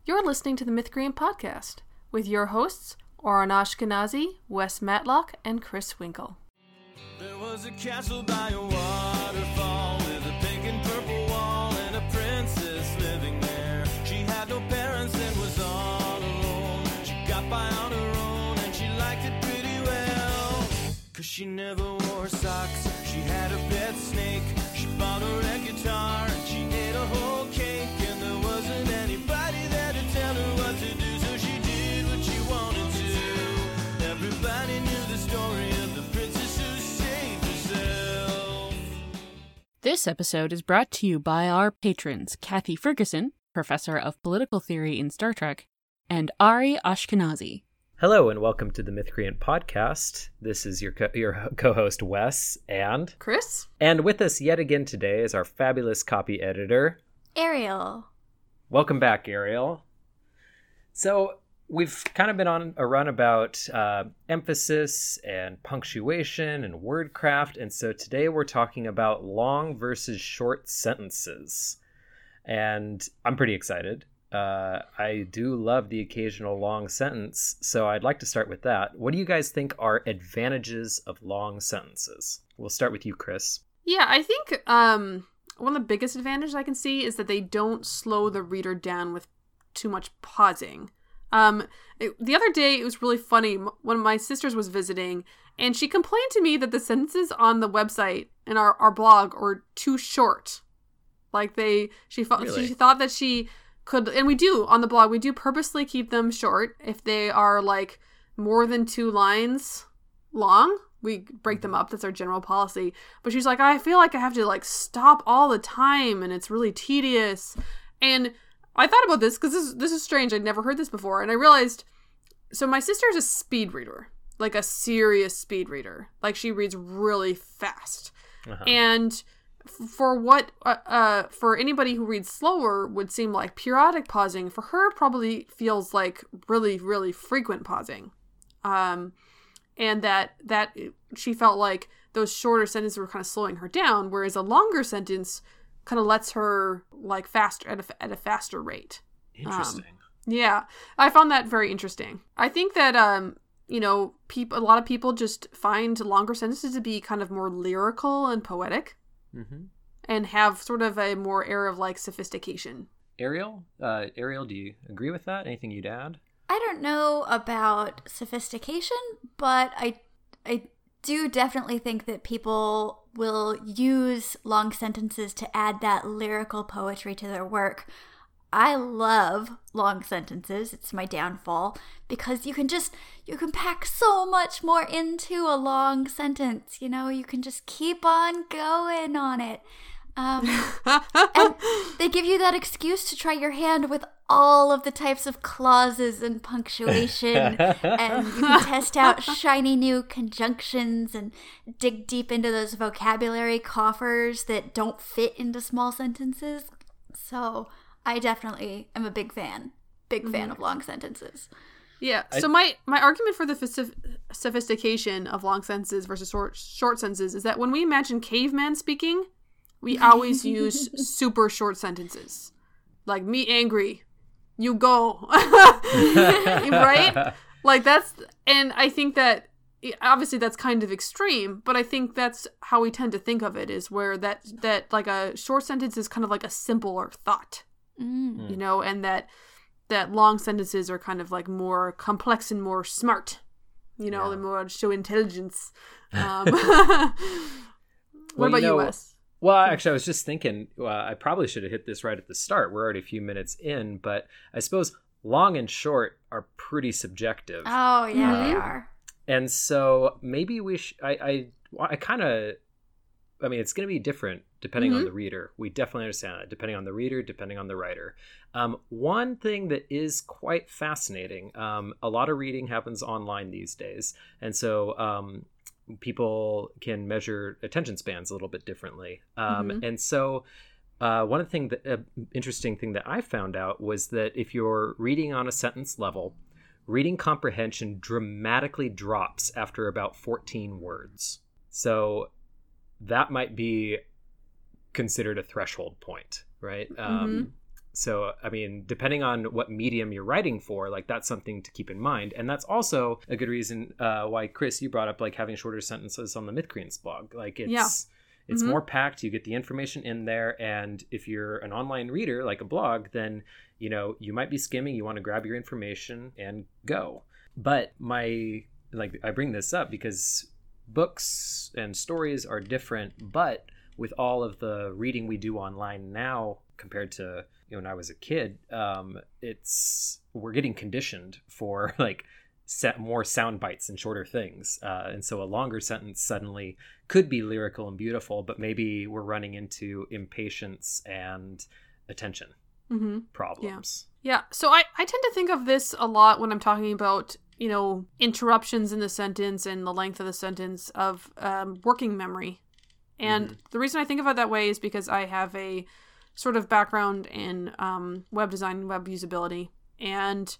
You're listening to the Mythgrian Podcast with your hosts, Oren Ashkenazi, Wes Matlock, and Chris Winkle. There was a castle by a waterfall with a pink and purple wall and a princess living there. She had no parents and was all alone. She got by on her own and she liked it pretty well. 'Cause she never wore socks. She had a pet snake. She bought her a guitar and she ate a whole cake. And there wasn't anybody there to tell her what to do, so she did what she wanted to. Everybody knew the story of the princess who saved herself. This episode is brought to you by our patrons, Kathy Ferguson, Professor of Political Theory in Star Trek, and Ari Ashkenazi. Hello and welcome to the Mythgrian Podcast. This is your co-host Wes and Chris. And with us yet again today is our fabulous copy editor, Ariel. Welcome back, Ariel. So we've kind of been on a run about emphasis and punctuation and wordcraft, and so today we're talking about long versus short sentences. And I'm pretty excited. I do love the occasional long sentence, so I'd like to start with that. What do you guys think are advantages of long sentences? We'll start with you, Chris. Yeah, I think one of the biggest advantages I can see is that they don't slow the reader down with too much pausing. The other day, it was really funny. One of my sisters was visiting, and she complained to me that the sentences on the website and our blog are too short. Like she thought that she could, and we do on the blog, we do purposely keep them short. If they are like more than 2 lines long, we break them up. That's our general policy. But she's like, I feel like I have to like stop all the time and it's really tedious. And I thought about this because this is strange. I'd never heard this before. And I realized, so my sister is a speed reader, like a serious speed reader. Like she reads really fast. Uh-huh. And for what for anybody who reads slower would seem like periodic pausing, for her probably feels like really, really frequent pausing. And that she felt like those shorter sentences were kind of slowing her down, whereas a longer sentence kind of lets her like faster at a faster rate. Interesting. Yeah, I found that very interesting. I think that a lot of people just find longer sentences to be kind of more lyrical and poetic. Mm-hmm. And have sort of a more air of like sophistication. Ariel, do you agree with that? Anything you'd add? I don't know about sophistication, but I do definitely think that people will use long sentences to add that lyrical poetry to their work. I love long sentences. It's my downfall because you can pack so much more into a long sentence. You know, you can just keep on going on it. And they give you that excuse to try your hand with all of the types of clauses and punctuation, and you can test out shiny new conjunctions and dig deep into those vocabulary coffers that don't fit into small sentences. So I definitely am a big fan of long sentences. Yeah. So my argument for the sophistication of long sentences versus short sentences is that when we imagine caveman speaking, we always use super short sentences. Like, me angry, you go. Right? Like, and I think that, obviously that's kind of extreme, but I think that's how we tend to think of it, is where that like a short sentence is kind of like a simpler thought. You know, and that long sentences are kind of like more complex and more smart, you know, and more show intelligence. What about you, Wes? Well, actually, I was just thinking, I probably should have hit this right at the start. We're already a few minutes in, but I suppose long and short are pretty subjective. Oh, yeah, they are. And so maybe it's going to be different depending on the reader. We definitely understand that. Depending on the reader, depending on the writer. One thing that is quite fascinating, a lot of reading happens online these days. And so people can measure attention spans a little bit differently. And so one of the interesting thing that I found out was that if you're reading on a sentence level, reading comprehension dramatically drops after about 14 words. So that might be considered a threshold point, right? So, I mean, depending on what medium you're writing for, like that's something to keep in mind. And that's also a good reason why, Chris, you brought up like having shorter sentences on the Mythcreants blog. Like it's more packed. You get the information in there. And if you're an online reader, like a blog, then, you know, you might be skimming. You want to grab your information and go. But I bring this up because books and stories are different, but with all of the reading we do online now compared to, you know, when I was a kid, we're getting conditioned for like more sound bites and shorter things. And so a longer sentence suddenly could be lyrical and beautiful, but maybe we're running into impatience and attention problems. Yeah. So I tend to think of this a lot when I'm talking about, you know, interruptions in the sentence and the length of the sentence of working memory. And the reason I think of it that way is because I have a sort of background in web design and web usability. And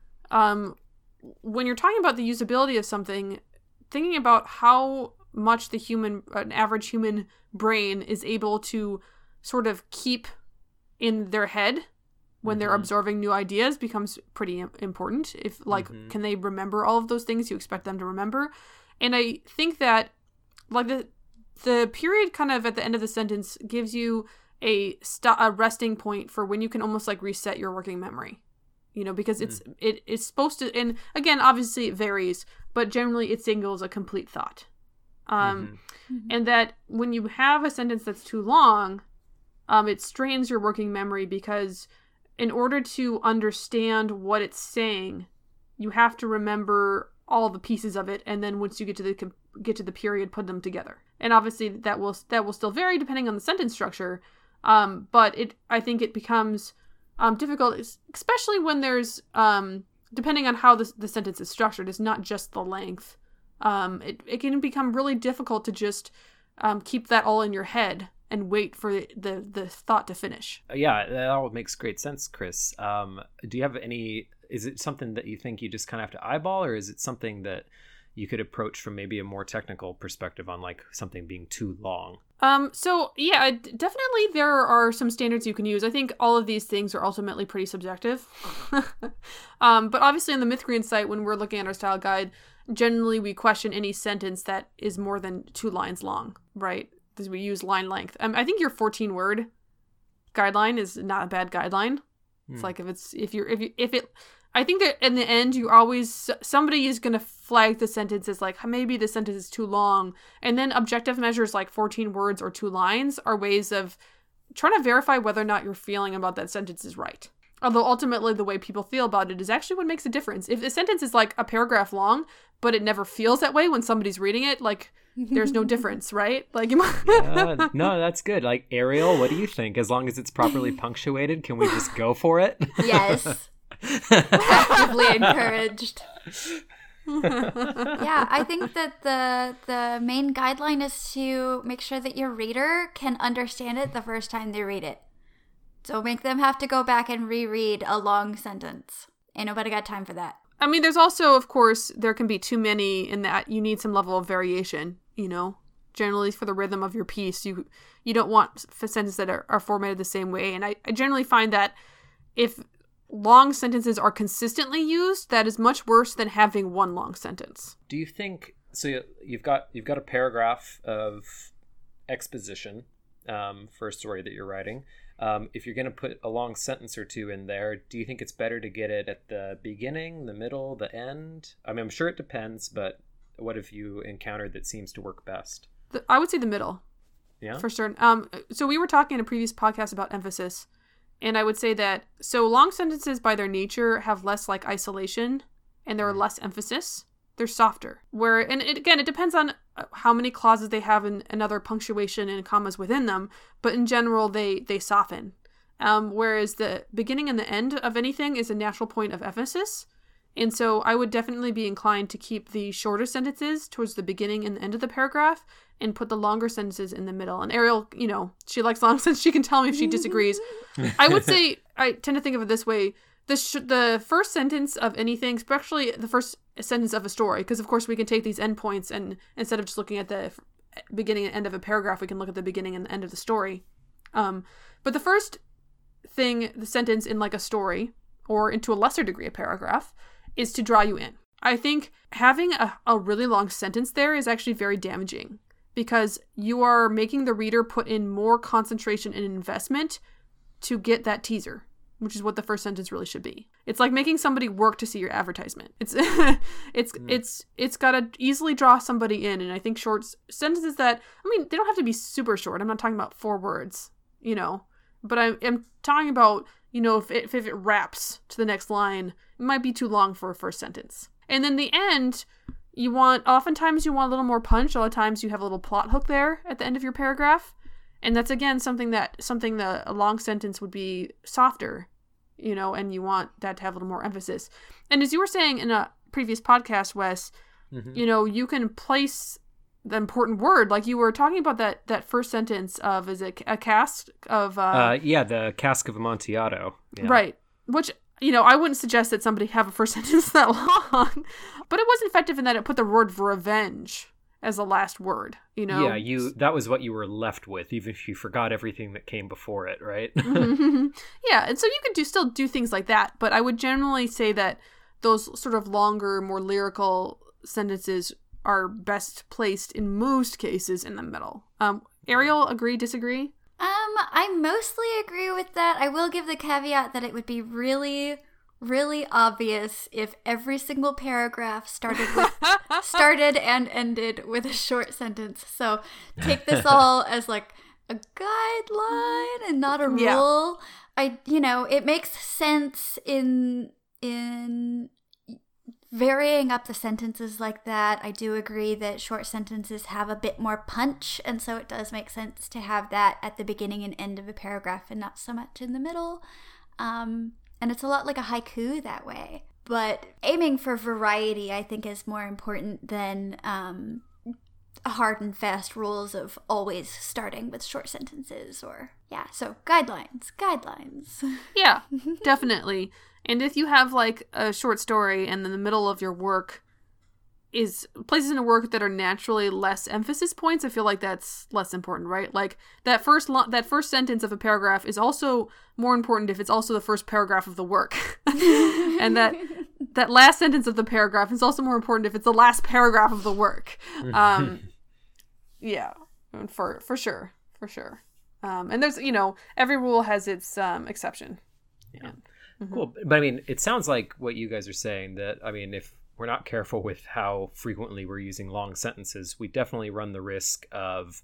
when you're talking about the usability of something, thinking about how much an average human brain is able to sort of keep in their head when they're absorbing new ideas becomes pretty important. If can they remember all of those things you expect them to remember? And I think that like the period kind of at the end of the sentence gives you a resting point for when you can almost like reset your working memory, you know, because it's supposed to, and again, obviously it varies, but generally it signals a complete thought. And that when you have a sentence that's too long, it strains your working memory because in order to understand what it's saying, you have to remember all the pieces of it, and then once you get to the period, put them together. And obviously that will still vary depending on the sentence structure. But I think it becomes difficult, especially when there's depending on how the sentence is structured. It's not just the length. It can become really difficult to just keep that all in your head and wait for the thought to finish. Yeah, that all makes great sense, Chris. Do you have is it something that you think you just kind of have to eyeball, or is it something that you could approach from maybe a more technical perspective on like something being too long? So yeah, definitely there are some standards you can use. I think all of these things are ultimately pretty subjective. But obviously on the Mythcreants site, when we're looking at our style guide, generally we question any sentence that is more than 2 lines long, right? Because we use line length. I think your 14-word guideline is not a bad guideline. It's like I think that in the end, somebody is going to flag the sentence as like, maybe the sentence is too long. And then objective measures like 14 words or 2 lines are ways of trying to verify whether or not your feeling about that sentence is right. Although ultimately the way people feel about it is actually what makes a difference. If the sentence is like a paragraph long, but it never feels that way when somebody's reading it, like there's no difference, right? Like, yeah, no, that's good. Like, Ariel, what do you think? As long as it's properly punctuated, can we just go for it? Yes. Actively encouraged. Yeah, I think that the main guideline is to make sure that your reader can understand it the first time they read it. So make them have to go back and reread a long sentence. Ain't nobody got time for that. I mean, there's also, of course, there can be too many in that you need some level of variation, you know? Generally, for the rhythm of your piece, you don't want sentences that are formatted the same way. And I generally find that if long sentences are consistently used, that is much worse than having one long sentence. Do you think, so you've got a paragraph of exposition for a story that you're writing. If you're going to put a long sentence or two in there, do you think it's better to get it at the beginning, the middle, the end? I mean, I'm sure it depends, but what have you encountered that seems to work best? I would say the middle. Yeah? For certain. So we were talking in a previous podcast about emphasis, and I would say that, so long sentences by their nature have less like isolation, and there are less emphasis. They're softer. It depends on how many clauses they have and other punctuation and commas within them, but in general, they soften. Whereas the beginning and the end of anything is a natural point of emphasis. And so I would definitely be inclined to keep the shorter sentences towards the beginning and the end of the paragraph and put the longer sentences in the middle. And Ariel, you know, she likes long sentences. She can tell me if she disagrees. I would say, I tend to think of it this way. The first sentence of anything, especially the first sentence of a story, because of course we can take these endpoints and instead of just looking at the beginning and end of a paragraph, we can look at the beginning and the end of the story. But the first the sentence in like a story or into a lesser degree a paragraph is to draw you in. I think having a really long sentence there is actually very damaging because you are making the reader put in more concentration and investment to get that teaser, which is what the first sentence really should be. It's like making somebody work to see your advertisement. It's got to easily draw somebody in. And I think short sentences that, I mean, they don't have to be super short. I'm not talking about 4 words, but I'm talking about, if it wraps to the next line, it might be too long for a first sentence. And then the end, oftentimes you want a little more punch. A lot of times you have a little plot hook there at the end of your paragraph. And that's, again, something that a long sentence would be softer, and you want that to have a little more emphasis. And as you were saying in a previous podcast, Wes, you can place the important word, like you were talking about that first sentence of, is it a cask of... the cask of Amontillado. Yeah. Right. Which, I wouldn't suggest that somebody have a first sentence that long, but it was effective in that it put the word revenge as the last word, Yeah, that was what you were left with, even if you forgot everything that came before it, right? Yeah, and so you could still do things like that, but I would generally say that those sort of longer, more lyrical sentences are best placed in most cases in the middle. Ariel, agree, disagree? I mostly agree with that. I will give the caveat that it would be really, really obvious if every single paragraph started and ended with a short sentence. So take this all as like a guideline and not a rule. Yeah. It makes sense in varying up the sentences like that. I do agree that short sentences have a bit more punch, and so it does make sense to have that at the beginning and end of a paragraph and not so much in the middle. And it's a lot like a haiku that way. But aiming for variety, I think, is more important than hard and fast rules of always starting with short sentences so guidelines. Yeah, definitely. And if you have like a short story and then the middle of your work is places in a work that are naturally less emphasis points, I feel like that's less important, right? Like that first sentence of a paragraph is also more important if it's also the first paragraph of the work. And that last sentence of the paragraph is also more important if it's the last paragraph of the work. Yeah, for sure. And there's, every rule has its exception. Yeah. Cool. But I mean, it sounds like what you guys are saying that, I mean, if we're not careful with how frequently we're using long sentences, we definitely run the risk of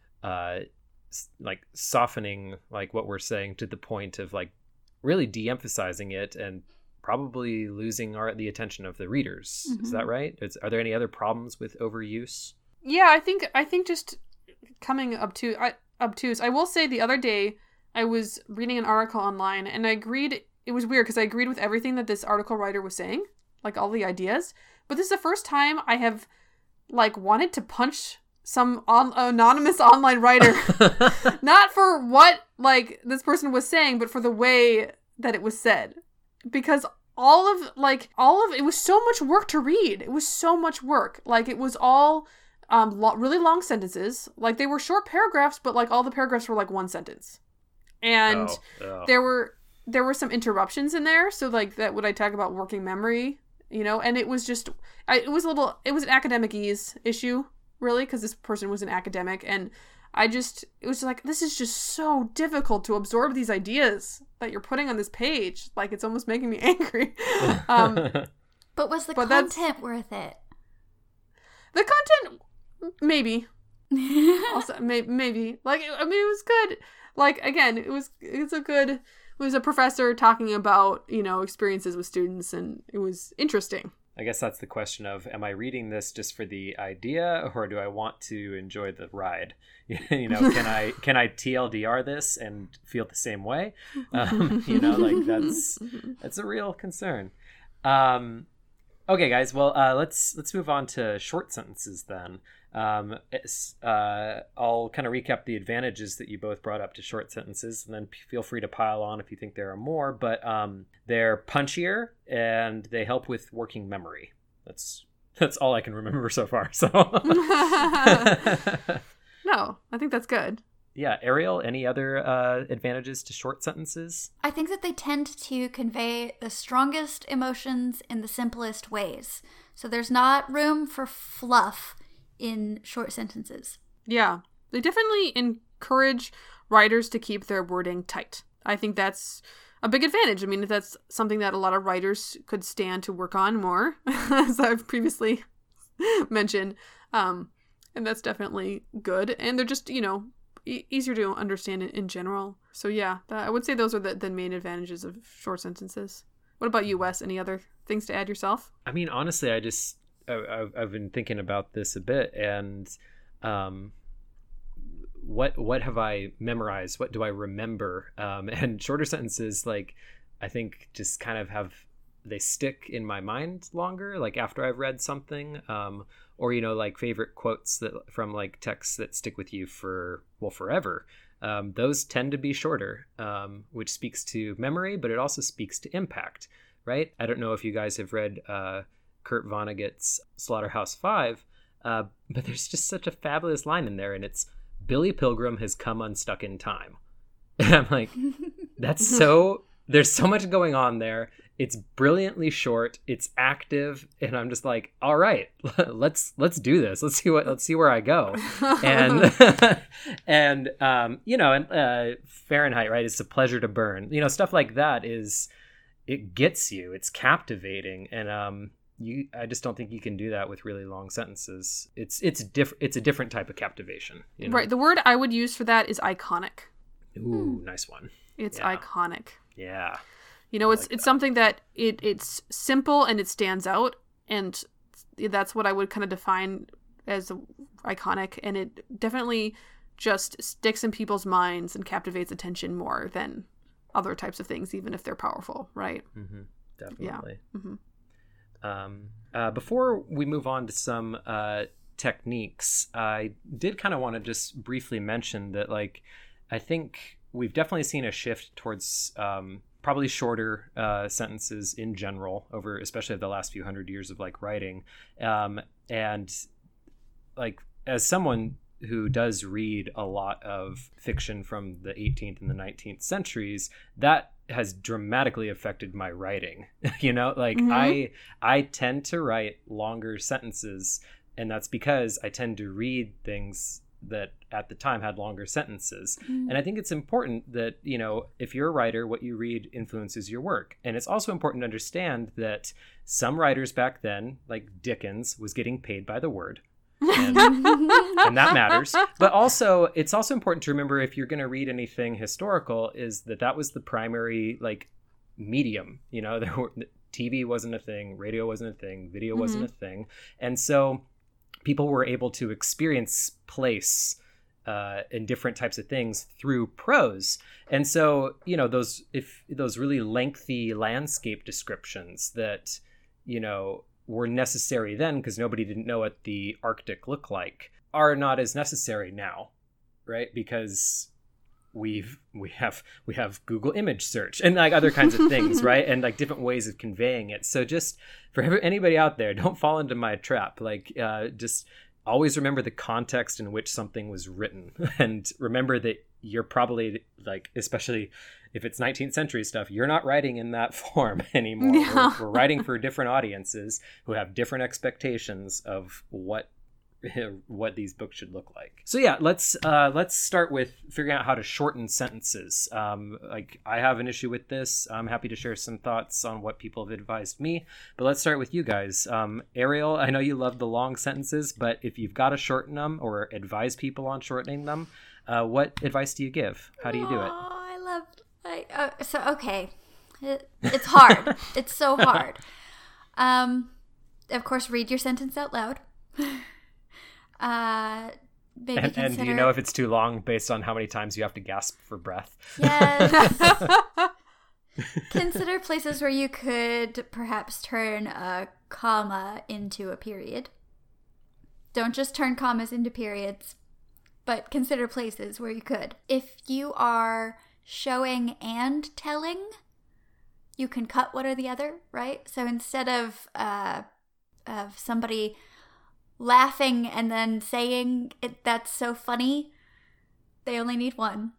like softening like what we're saying to the point of like really de-emphasizing it and probably losing the attention of the readers. Mm-hmm. Is that right? Are there any other problems with overuse? Yeah, I think just coming obtuse. I will say the other day I was reading an article online and I agreed. It was weird because I agreed with everything that this article writer was saying, like all the ideas. But this is the first time I have like wanted to punch some anonymous online writer, not for what like this person was saying, but for the way that it was said, because all of it was so much work to read. It was so much work. Like it was all really long sentences. Like they were short paragraphs, but like all the paragraphs were like one sentence, and there were some interruptions in there. So like that, what I talk about working memory, and it was just, it was an academic ease issue, really, because this person was an academic, and it was just like, this is just so difficult to absorb these ideas that you're putting on this page. Like, it's almost making me angry. But was the content worth it? The content, maybe. Also, maybe. Like, I mean, it was good. Like, again, it was a professor talking about, experiences with students, and it was interesting. I guess that's the question of, am I reading this just for the idea, or do I want to enjoy the ride? Can I TLDR this and feel the same way? Like that's a real concern. Okay, guys. Well, let's move on to short sentences then. I'll kind of recap the advantages that you both brought up to short sentences, and then feel free to pile on if you think there are more. But they're punchier and they help with working memory. That's all I can remember so far. So no, I think that's good. Yeah, Ariel, any other advantages to short sentences? I think that they tend to convey the strongest emotions in the simplest ways. So there's not room for fluff in short sentences. Yeah, they definitely encourage writers to keep their wording tight. I think that's a big advantage. I mean, that's something that a lot of writers could stand to work on more, as I've previously mentioned. And that's definitely good. And they're just, easier to understand in general. So yeah, I would say those are the main advantages of short sentences. What about you, Wes? Any other things to add yourself? I mean, honestly, I've been thinking about this a bit, and what have I memorized? What do I remember? And shorter sentences, like, I think just kind of they stick in my mind longer, like after I've read something, or like favorite quotes from like texts that stick with you for forever. Those tend to be shorter, which speaks to memory, but it also speaks to impact, right? I don't know if you guys have read Kurt Vonnegut's Slaughterhouse-Five, but there's just such a fabulous line in there, and it's, Billy Pilgrim has come unstuck in time. And I'm like, there's so much going on there. It's brilliantly short. It's active, and I'm just like, all right, let's do this. Let's see where I go. And Fahrenheit, right? It's a pleasure to burn. Stuff like that it gets you. It's captivating, and I just don't think you can do that with really long sentences. It's a different type of captivation. Right. The word I would use for that is iconic. Ooh, nice one. It's iconic. Yeah. It's something that it's simple and it stands out, and that's what I would kind of define as iconic, and it definitely just sticks in people's minds and captivates attention more than other types of things, even if they're powerful, right? Mm-hmm. Definitely. Yeah. Mm-hmm. Before we move on to some techniques, I did kind of want to just briefly mention that, like, I think we've definitely seen a shift towards probably shorter sentences in general over, especially the last few hundred years of like writing. And like, as someone who does read a lot of fiction from the 18th and the 19th centuries, that has dramatically affected my writing. Mm-hmm. I tend to write longer sentences, and that's because I tend to read things that at the time had longer sentences. And I think it's important that, if you're a writer, what you read influences your work. And it's also important to understand that some writers back then, like Dickens, was getting paid by the word. And that matters. But also, it's also important to remember, if you're going to read anything historical, is that was the primary like medium. TV wasn't a thing, radio wasn't a thing, video wasn't a thing. And so people were able to experience place in different types of things through prose. And so, those really lengthy landscape descriptions that, were necessary then because nobody didn't know what the Arctic looked like, are not as necessary now, right? Because we have Google image search and like other kinds of things, right? And like different ways of conveying it. So just for anybody out there, don't fall into my trap. Like, just always remember the context in which something was written, and remember that you're probably, like, especially if it's 19th century stuff, you're not writing in that form anymore. Yeah. We're writing for different audiences who have different expectations of what these books should look like. So yeah, let's start with figuring out how to shorten sentences. Like, I have an issue with this. I'm happy to share some thoughts on what people have advised me, but let's start with you guys. Ariel, I know you love the long sentences, but if you've got to shorten them or advise people on shortening them, what advice do you give? How do you do it? Okay. It's hard. It's so hard. Of course, read your sentence out loud. Maybe consider... And do you know if it's too long based on how many times you have to gasp for breath? Yes. Consider places where you could perhaps turn a comma into a period. Don't just turn commas into periods, but consider places where you could. If you are showing and telling, you can cut one or the other, right? So instead of somebody laughing and then saying that's so funny, They only need one.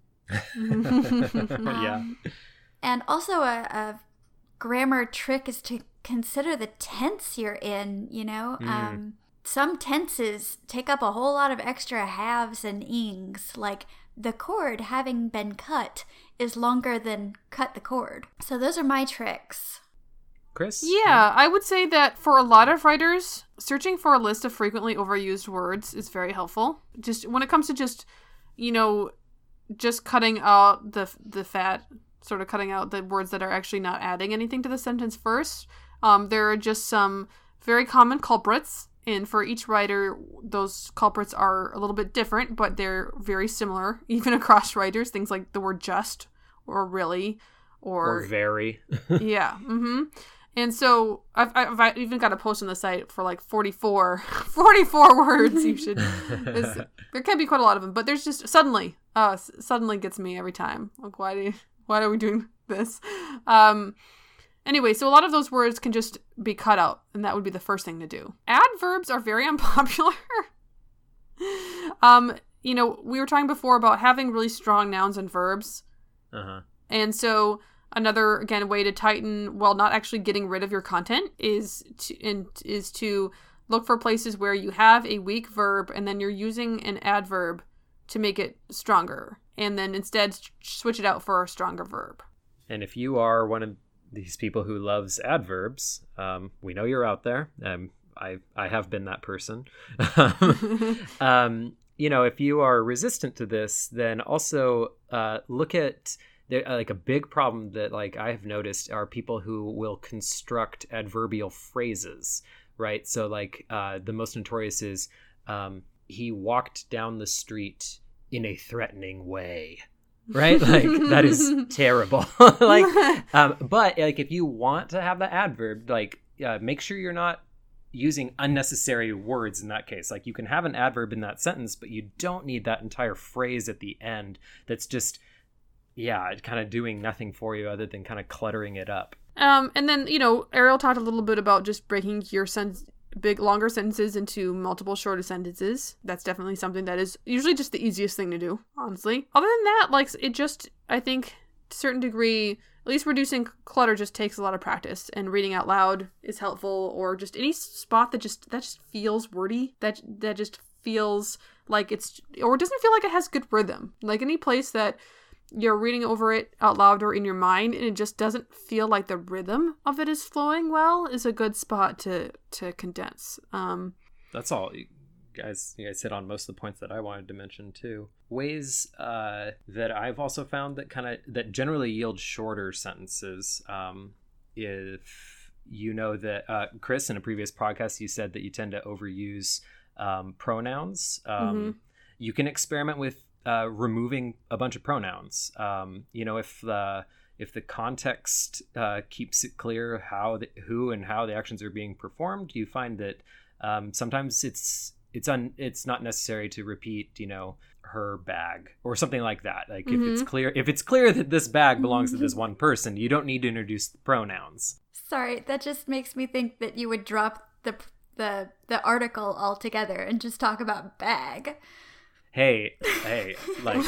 Yeah. And also a grammar trick is to consider the tense you're in, you know? Some tenses take up a whole lot of extra haves and ings, like the cord having been cut is longer than cut the cord. So those are my tricks. Chris? Yeah, I would say that for a lot of writers, searching for a list of frequently overused words is very helpful. Just when it comes to just, you know, just cutting out the fat, sort of cutting out the words that are actually not adding anything to the sentence first. There are just some very common culprits. And for each writer, those culprits are a little bit different, but they're very similar, even across writers. Things like the word just, or really, or very. Yeah. Mm-hmm. And so I've even got a post on the site for like 44 words. You should. There can be quite a lot of them, but there's just suddenly gets me every time. Like, why are we doing this? Anyway, so a lot of those words can just be cut out, and that would be the first thing to do. Adverbs are very unpopular. You know, we were talking before about having really strong nouns and verbs. Uh-huh. And so another, again, way to tighten while not actually getting rid of your content is to look for places where you have a weak verb and then you're using an adverb to make it stronger. And then instead switch it out for a stronger verb. And if you are one of these people who loves adverbs, we know you're out there. I have been that person. You know, if you are resistant to this, then also look at like a big problem that like I have noticed are people who will construct adverbial phrases, right? So like the most notorious is he walked down the street in a threatening way. Right? Like that is terrible. Like but like if you want to have the adverb, like make sure you're not using unnecessary words in that case. Like you can have an adverb in that sentence, but you don't need that entire phrase at the end that's just kind of doing nothing for you other than kind of cluttering it up. And then, you know, Ariel talked a little bit about just breaking your big longer sentences into multiple shorter sentences. That's definitely something that is usually just the easiest thing to do, honestly. Other than that, like it just, I think to a certain degree, at least reducing clutter just takes a lot of practice, and reading out loud is helpful, or just any spot that just feels wordy, that just feels like it's, or it doesn't feel like it has good rhythm. Like any place that you're reading over it out loud or in your mind and it just doesn't feel like the rhythm of it is flowing well is a good spot to condense. That's all. You guys hit on most of the points that I wanted to mention too. Ways that I've also found that generally yield shorter sentences. If you know that Chris, in a previous podcast, you said that you tend to overuse pronouns. You can experiment with removing a bunch of pronouns. You know, if the context keeps it clear who and how the actions are being performed, you find that sometimes it's not necessary to repeat, you know, her bag or something like that. Like if it's clear that this bag belongs to this one person, you don't need to introduce the pronouns. Sorry, that just makes me think that you would drop the article altogether and just talk about bag. Hey, like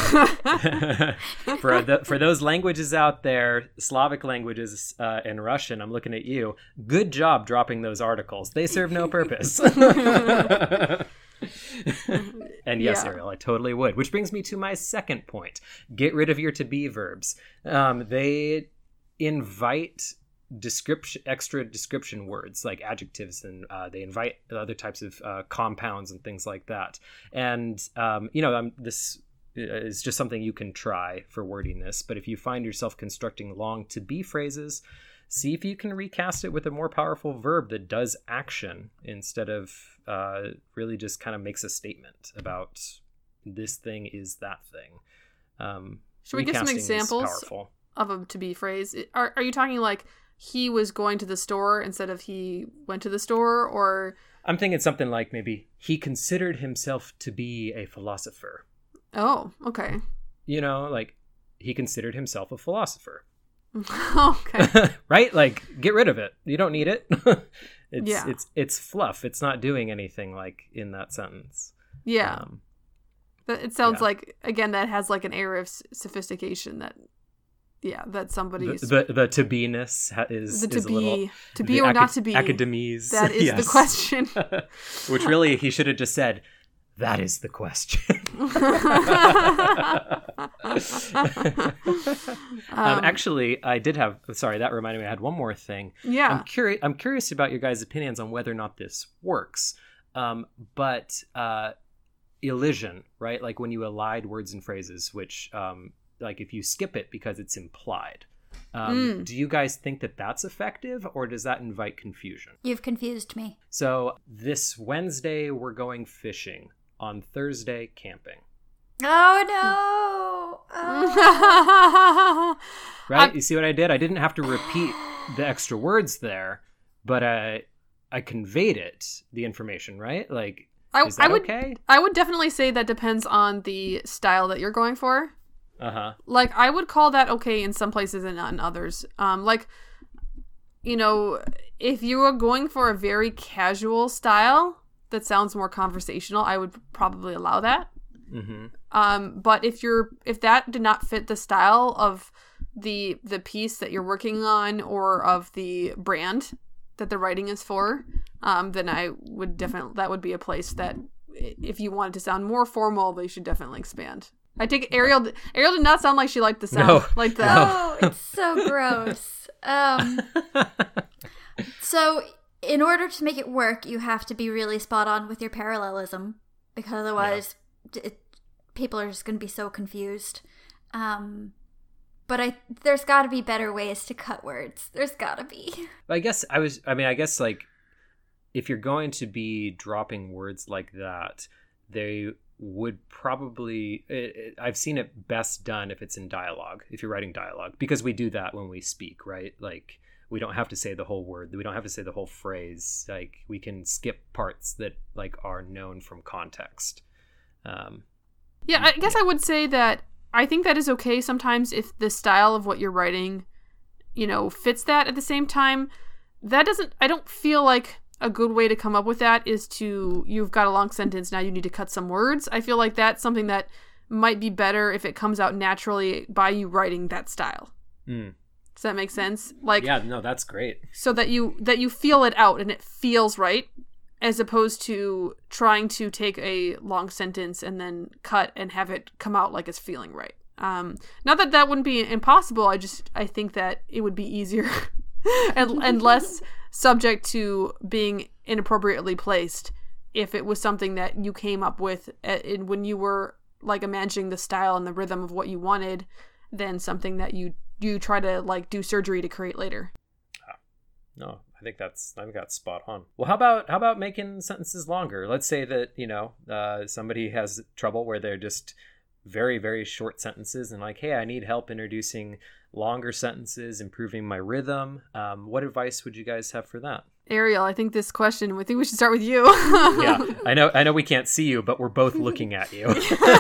for those languages out there, Slavic languages and Russian, I'm looking at you. Good job dropping those articles. They serve no purpose. And yes, Ariel, I totally would. Which brings me to my second point. Get rid of your to be verbs. They invite extra description words like adjectives, and they invite other types of compounds and things like that. And you know, this is just something you can try for wording this, but if you find yourself constructing long to be phrases, see if you can recast it with a more powerful verb that does action instead of really just kind of makes a statement about this thing is that thing. Should we give some examples of a to be phrase? Are you talking like he was going to the store instead of he went to the store? Or I'm thinking something like maybe he considered himself to be a philosopher. Oh, okay. You know, like he considered himself a philosopher. Okay. Right? Like get rid of it. You don't need it. It's fluff. It's not doing anything like in that sentence. Yeah. It sounds Yeah. like, again, that has like an air of sophistication that somebody's The to be-ness is the to is a little be to be or not to be. academies. That is the Yes. question. Which really he should have just said, that is the question. Actually, I did have. Sorry, that reminded me. I had one more thing. Yeah. I'm curious about your guys' opinions on whether or not this works. But elision, right? Like when you elide words and phrases, which like if you skip it because it's implied. Do you guys think that that's effective, or does that invite confusion? You've confused me. So this Wednesday we're going fishing. On Thursday, camping. Oh no! Oh. Right? You see what I did? I didn't have to repeat the extra words there, but I conveyed it, the information, right? Like, is that okay? I would definitely say that depends on the style that you're going for. Uh-huh. Like, I would call that okay in some places and not in others. Like, you know, if you are going for a very casual style that sounds more conversational, I would probably allow that. Mm-hmm. But if that did not fit the style of the piece that you're working on or of the brand that the writing is for, then I would that would be a place that if you wanted to sound more formal, they should definitely expand. I take it Ariel did not sound like she liked the sound. No. Like that. Oh, it's so gross. So in order to make it work, you have to be really spot on with your parallelism, because otherwise people are just going to be so confused. But there's got to be better ways to cut words. There's got to be. I guess like if you're going to be dropping words like that, they would probably I've seen it best done if it's in dialogue, if you're writing dialogue, because we do that when we speak, right? Like we don't have to say the whole word, we don't have to say the whole phrase, like we can skip parts that like are known from context. Yeah, I guess I would say that I think that is okay sometimes if the style of what you're writing, you know, fits that. At the same time, I don't feel like a good way to come up with that is you've got a long sentence, now you need to cut some words. I feel like that's something that might be better if it comes out naturally by you writing that style. Does that make sense? Like, yeah, no, that's great. So that you feel it out and it feels right, as opposed to trying to take a long sentence and then cut and have it come out like it's feeling right. Not that that wouldn't be impossible. I think that it would be easier and less subject to being inappropriately placed if it was something that you came up with when you were like imagining the style and the rhythm of what you wanted, than something that you try to like do surgery to create later. No, I think that's spot on. Well, how about making sentences longer? Let's say that, you know, somebody has trouble where they're just very, very short sentences and like, hey, I need help introducing longer sentences, improving my rhythm. What advice would you guys have for that? Ariel, I think we should start with you. Yeah, I know we can't see you, but we're both looking at you.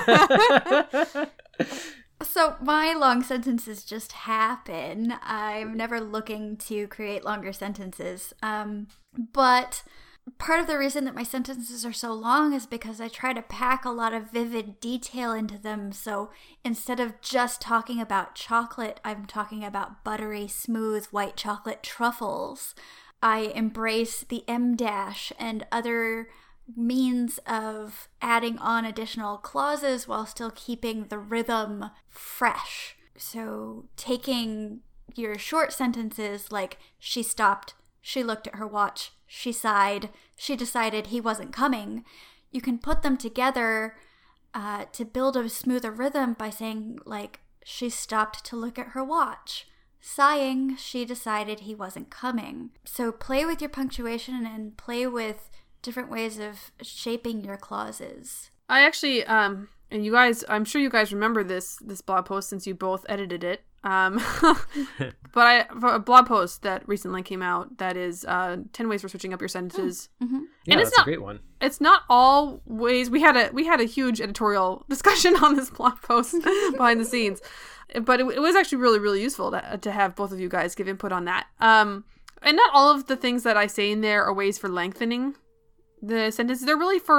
So my long sentences just happen. I'm never looking to create longer sentences. But part of the reason that my sentences are so long is because I try to pack a lot of vivid detail into them. So instead of just talking about chocolate, I'm talking about buttery, smooth white chocolate truffles. I embrace the em dash and other means of adding on additional clauses while still keeping the rhythm fresh. So taking your short sentences like she stopped, she looked at her watch, she sighed, she decided he wasn't coming, you can put them together to build a smoother rhythm by saying like she stopped to look at her watch. Sighing, she decided he wasn't coming. So play with your punctuation and play with different ways of shaping your clauses. I actually, and you guys, I'm sure you guys remember this blog post since you both edited it. But a blog post that recently came out that is 10 ways for switching up your sentences. Mm-hmm. Yeah, and that's a great one. It's not all ways. We had a huge editorial discussion on this blog post behind the scenes, but it was actually really, really useful to have both of you guys give input on that. And not all of the things that I say in there are ways for lengthening the sentences. They're really for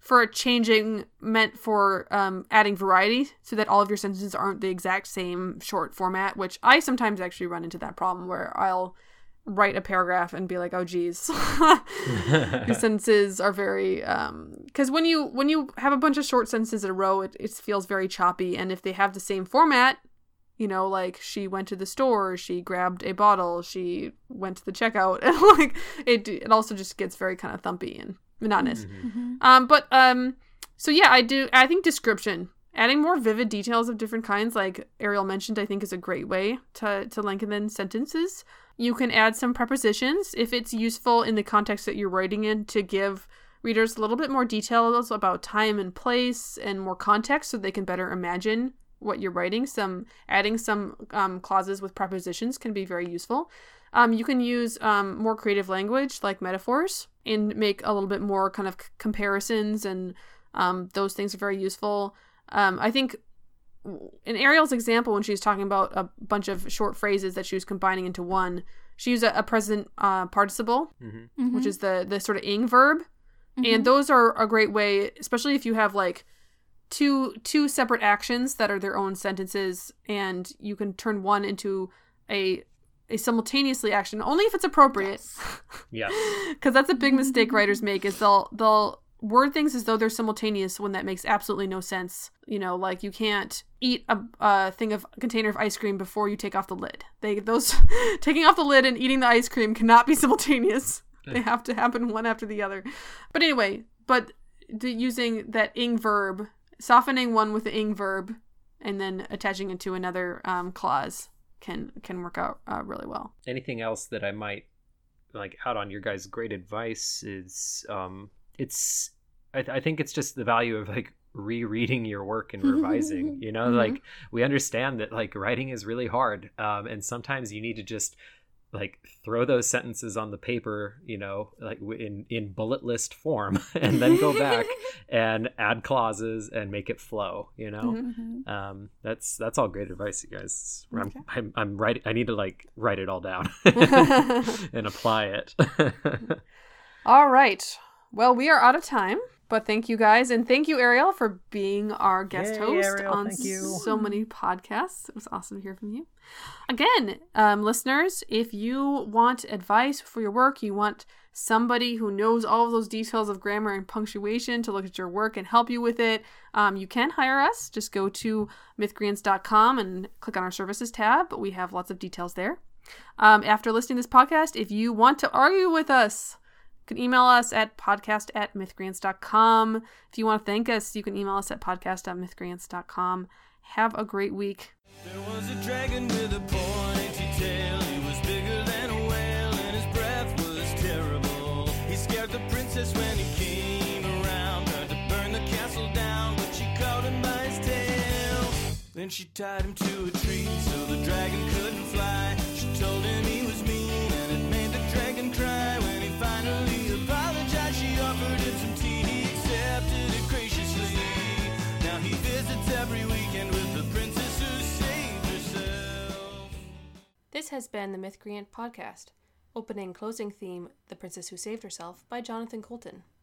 for changing meant for adding variety so that all of your sentences aren't the exact same short format, which I sometimes actually run into that problem where I'll write a paragraph and be like, oh geez, these sentences are very because when you have a bunch of short sentences in a row, it feels very choppy, and if they have the same format, you know, like she went to the store, she grabbed a bottle, she went to the checkout, and like it also just gets very kind of thumpy and monotonous. So yeah, I think description, adding more vivid details of different kinds, like Ariel mentioned, I think is a great way to lengthen sentences. You can add some prepositions if it's useful in the context that you're writing in, to give readers a little bit more details about time and place and more context so they can better imagine what you're writing. Adding some clauses with prepositions can be very useful. You can use more creative language like metaphors and make a little bit more kind of comparisons, and those things are very useful. I think in Ariel's example, when she was talking about a bunch of short phrases that she was combining into one, she used a present participle, which is the sort of ing verb. And those are a great way, especially if you have like two separate actions that are their own sentences, and you can turn one into a simultaneously action only if it's appropriate. Yes. Because that's a big mistake writers make, is they'll word things as though they're simultaneous when that makes absolutely no sense. You know, like you can't eat a container of ice cream before you take off the lid. Those taking off the lid and eating the ice cream cannot be simultaneous. They have to happen one after the other. But anyway, using that ing verb, softening one with the ing verb, and then attaching it to another clause can work out really well. Anything else that I might like out on your guys' great advice is I think it's just the value of like rereading your work and revising, you know, like we understand that like writing is really hard, and sometimes you need to just like throw those sentences on the paper, you know, like in bullet list form, and then go back and add clauses and make it flow, you know. That's all great advice, you guys. Okay. I'm writing. I need to like write it all down and apply it. All right. Well, we are out of time, but thank you guys. And thank you, Ariel, for being our guest host Ariel, on so many podcasts. It was awesome to hear from you. Again, listeners, if you want advice for your work, you want somebody who knows all of those details of grammar and punctuation to look at your work and help you with it, you can hire us. Just go to mythgreens.com and click on our services tab, but we have lots of details there. After listening to this podcast, if you want to argue with us, you can email us at podcast@mythgrants.com. If you want to thank us, you can email us at podcast@mythgrants.com. Have a great week. There was a dragon with a pointy tail. He was bigger than a whale, and his breath was terrible. He scared the princess when he came around. Tried to burn the castle down, but she caught him by his tail. Then she tied him to a tree so the dragon couldn't fly. She told him he was mean, and it made the dragon cry. When he finally apologized, she offered him some tea. He accepted it graciously. Now he visits every weekend with the princess who saved herself. This has been the Mythgrant Podcast. Opening and closing theme, The Princess Who Saved Herself, by Jonathan Colton.